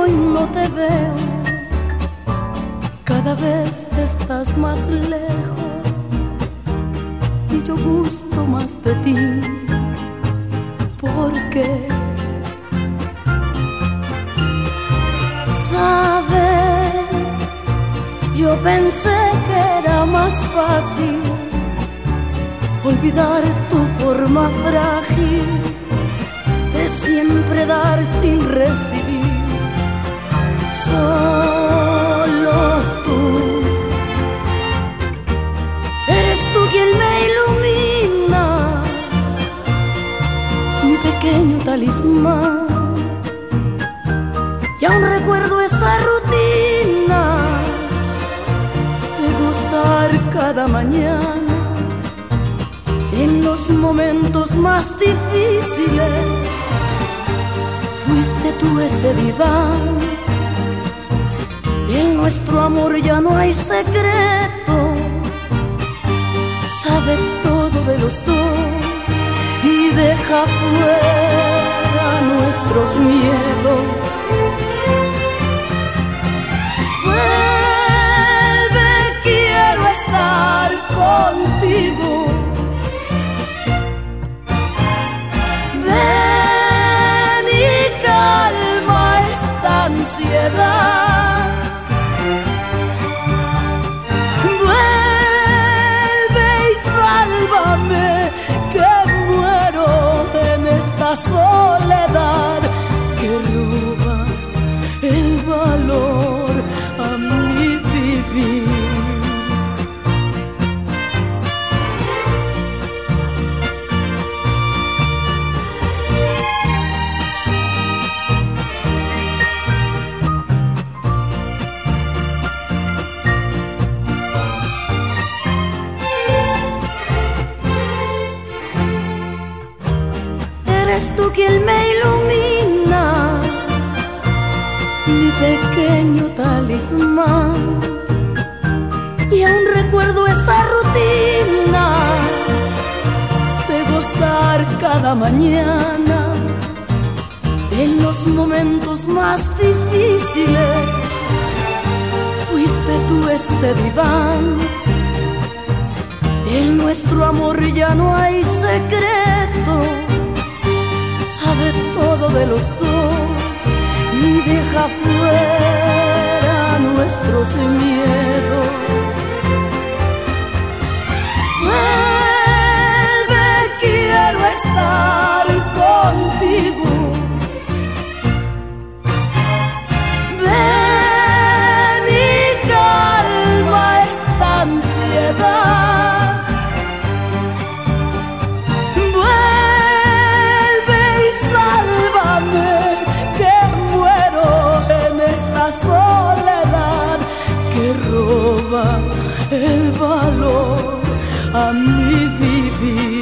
y no te veo, cada vez estás más lejos y yo gusto más de ti. ¿Por qué? ¿Sabes? Yo pensé que era más fácil olvidar tu forma frágil de siempre dar sin recibir. Solo tú eres tú quien me ilumina, mi pequeño talismán. Y aún recuerdo esa rutina de gozar cada mañana en los momentos más difíciles. Fuiste tú ese diván. En nuestro amor ya no hay secretos, sabe todo de los dos y deja fuera nuestros miedos. Vuelve, quiero estar contigo. Ven y calma esta ansiedad. Vuelve y sálvame, que muero en esta soledad que roba el valor a mi vivir. Eres tú quien me ilumina, mi pequeño talismán. Y aún recuerdo esa rutina de gozar cada mañana en los momentos más difíciles. Fuiste tú ese diván. En nuestro amor ya no hay secretos, sabe todo de los dos y deja fuera nuestros miedos. Vuelve, quiero estar contigo. Ven y calma esta ansiedad. Soledad que roba el valor a mi vivir.